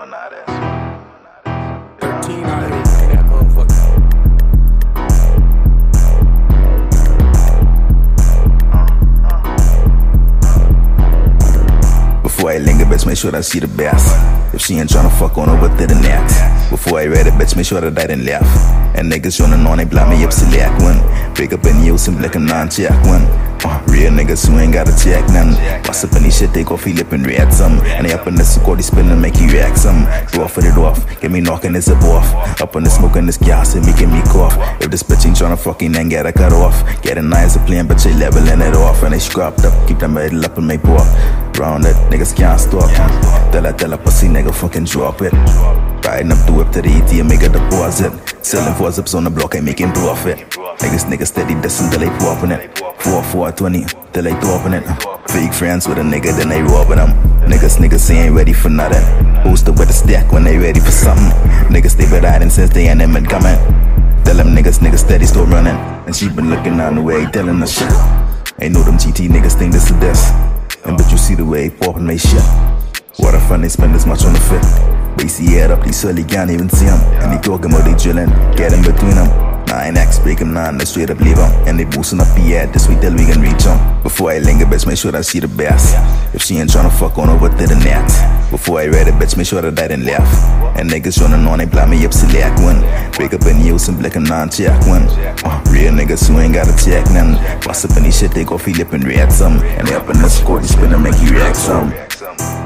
doing all that. 13 out here running that motherfucker. Before I linger, bitch, make sure I see the best. If she ain't tryna fuck on over to the next. Before I read it, bitch, make sure that I didn't laugh. And niggas running on, they blind me up select one. Break up in you, some blick and non-check one. Real niggas who ain't gotta check none. What's up in this shit, take off, he lip and react some. And they up in this score, they spin and make you react some. Rough it off, get me knocking this up off. Up on the smoke and this gas, it making me cough. If this bitch ain't tryna fucking then get a cut off. Get a nice plan, but she leveling it off. And they scrapped up, keep them middle up and make pour. Round it, niggas can't stop. Tell a pussy nigga fucking drop it. Riding up the whip to the ET and make a deposit. Selling 4 zips on the block, ain't making profit. Niggas steady dissing till they popping it. 4-4-20 till they dropping it. Fake friends with a nigga, then they robbing them. Niggas ain't ready for nothing. Posted with a stack when they ready for something. Niggas they been riding since they ain't been coming. Tell them niggas steady still running. And she been looking on the way, telling us shit. Ain't know them GT niggas think this is this. And but you see the way poppin' they shit. What a fun they spend this much on the fit. Basie head up, these surly can't even see him. And they talking about they drillin', get in between them. 9X break him, 9, they straight up leave him. And they boosting up the ad this week till we can reach him. Before I linger, bitch, make sure that I see the best. If she ain't tryna fuck on over to the next. Before I read it, bitch, make sure that I didn't laugh. And niggas running on, they blind me up select one. Break up in you, some blick and non-check one. Real niggas who ain't gotta check none. What's up in this shit, take off, he lip and react some. And they up in the score, they spin and make you react some.